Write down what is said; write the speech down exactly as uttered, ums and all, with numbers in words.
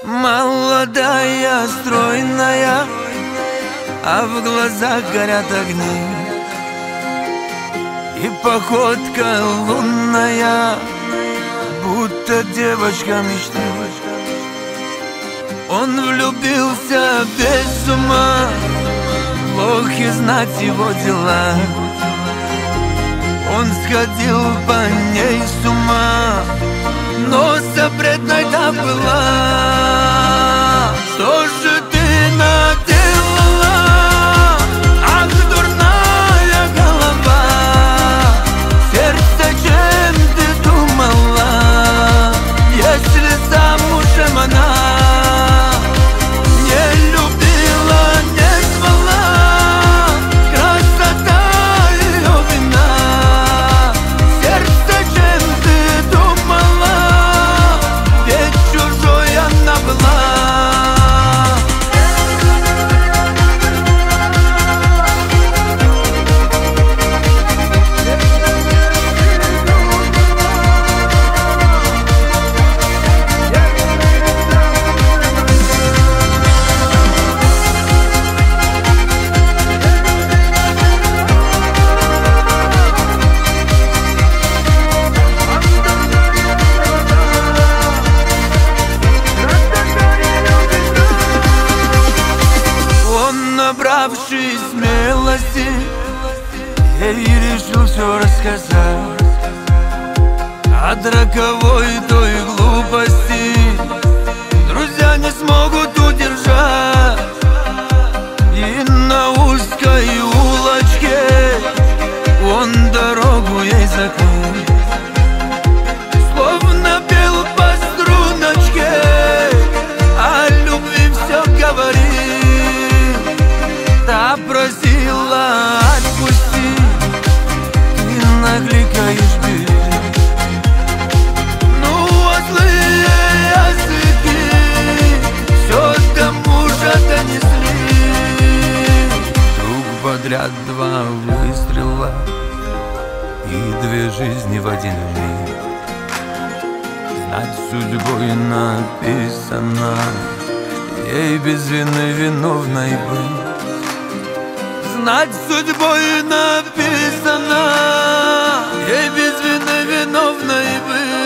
Молодая, стройная, а в глазах горят огни, и походка лунная, будто девочка мечты. Он влюбился без ума, плохи знать его дела. Он сходил по ней с ума, но запретной-то была. Что же ты наделала? Ах, дурная голова! Сердце, чем ты думала, если замужем она? Не любила, не звала, красота ее вина. Сердце, чем ты думала, ведь чужой она была. Набравшись смелости, ей решил все рассказать от роковой той глупости. Друзья не смогут удержать, и на узкой улочке он дорогу ей закрыл, словно пел по струночке, о любви все говорил. Та просила отпусти, ты накликаешь беды. Ну, а злые языки все до мужа донесли. Друг подряд два выстрела и две жизни в один миг. Знать судьбой написано, ей без вины виновной быть. Знать судьбой написано, ей без вины виновной быть.